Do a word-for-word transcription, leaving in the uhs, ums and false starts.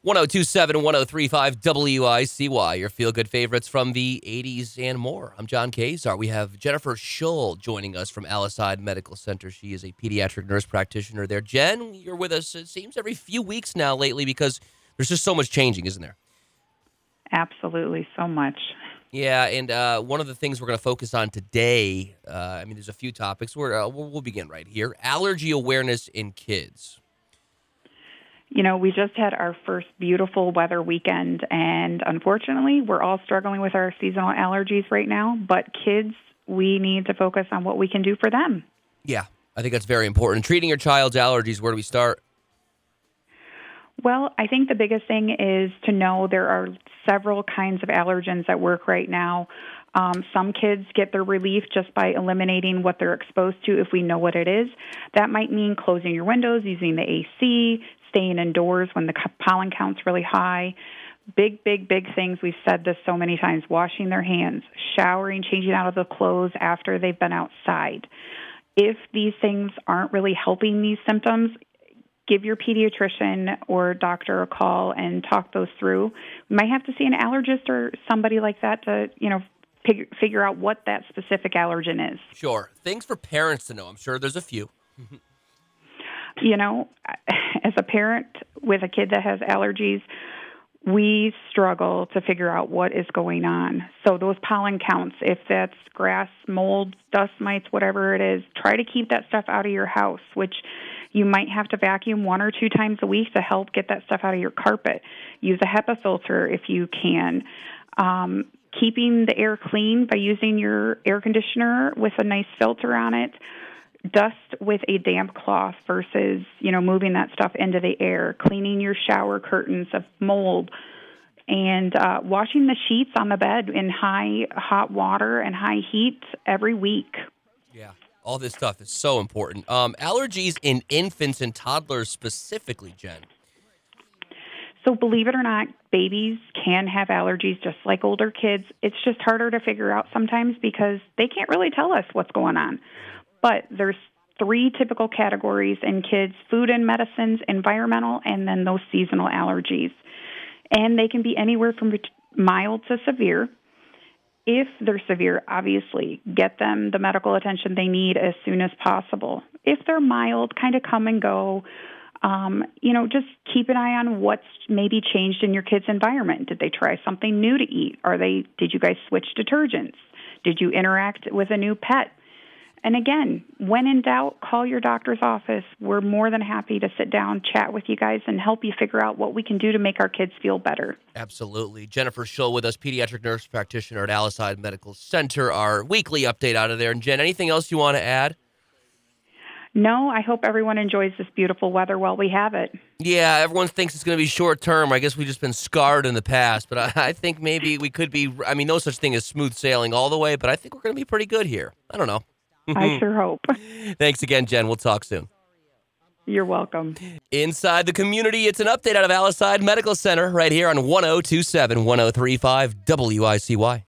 one oh two seven, one oh three five W I C Y, your feel-good favorites from the eighties and more. I'm John Kazar. We have Jennifer Schull joining us from Allicide Medical Center. She is a pediatric nurse practitioner there. Jen, you're with us, it seems, every few weeks now lately because there's just so much changing, isn't there? Absolutely, so much. Yeah, and uh, one of the things we're going to focus on today, uh, I mean, there's a few topics. We're, uh, we'll, we'll begin right here. Allergy awareness in kids. You know, we just had our first beautiful weather weekend, and unfortunately, we're all struggling with our seasonal allergies right now. But kids, we need to focus on what we can do for them. Yeah, I think that's very important. Treating your child's allergies, where do we start? Well, I think the biggest thing is to know there are several kinds of allergens at work right now. Um, some kids get their relief just by eliminating what they're exposed to if we know what it is. That might mean closing your windows, using the A C, staying indoors when the pollen count's really high. Big, big, big things. We've said this so many times. Washing their hands, showering, changing out of the clothes after they've been outside. If these things aren't really helping these symptoms, give your pediatrician or doctor a call and talk those through. We might have to see an allergist or somebody like that to, you know, figure, figure out what that specific allergen is. Sure. Things for parents to know. I'm sure there's a few. You know, as a parent with a kid that has allergies, we struggle to figure out what is going on. So those pollen counts, if that's grass, mold, dust mites, whatever it is, try to keep that stuff out of your house, which you might have to vacuum one or two times a week to help get that stuff out of your carpet. Use a HEPA filter if you can. Um, keeping the air clean by using your air conditioner with a nice filter on it. Dust with a damp cloth versus, you know, moving that stuff into the air. Cleaning your shower curtains of mold. And uh, washing the sheets on the bed in high hot water and high heat every week. Yeah. All this stuff is so important. Um, allergies in infants and toddlers specifically, Jen. So believe it or not, babies can have allergies just like older kids. It's just harder to figure out sometimes because they can't really tell us what's going on. But there's three typical categories in kids: food and medicines, environmental, and then those seasonal allergies. And they can be anywhere from mild to severe. If they're severe, obviously, get them the medical attention they need as soon as possible. If they're mild, kind of come and go. Um, you know, just keep an eye on what's maybe changed in your kid's environment. Did they try something new to eat? Are they? Did you guys switch detergents? Did you interact with a new pet? And again, when in doubt, call your doctor's office. We're more than happy to sit down, chat with you guys, and help you figure out what we can do to make our kids feel better. Absolutely. Jennifer Schull with us, pediatric nurse practitioner at Allicide Medical Center, our weekly update out of there. And Jen, anything else you want to add? No, I hope everyone enjoys this beautiful weather while we have it. Yeah, everyone thinks it's going to be short term. I guess we've just been scarred in the past, but I, I think maybe we could be, I mean, no such thing as smooth sailing all the way, but I think we're going to be pretty good here. I don't know. I sure hope. Thanks again, Jen. We'll talk soon. You're welcome. Inside the community, it's an update out of Allicide Medical Center right here on one oh two seven, one oh three five W I C Y.